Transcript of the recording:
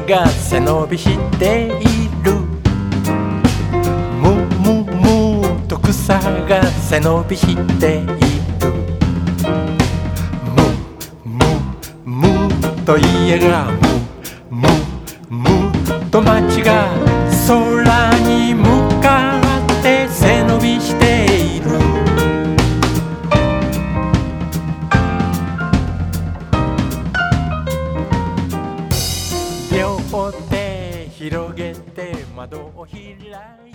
が背伸びしている。むむむと草が背伸びしている。むむむと家がむむむと街が空に向かって背伸びしている。両手広げて窓を開いて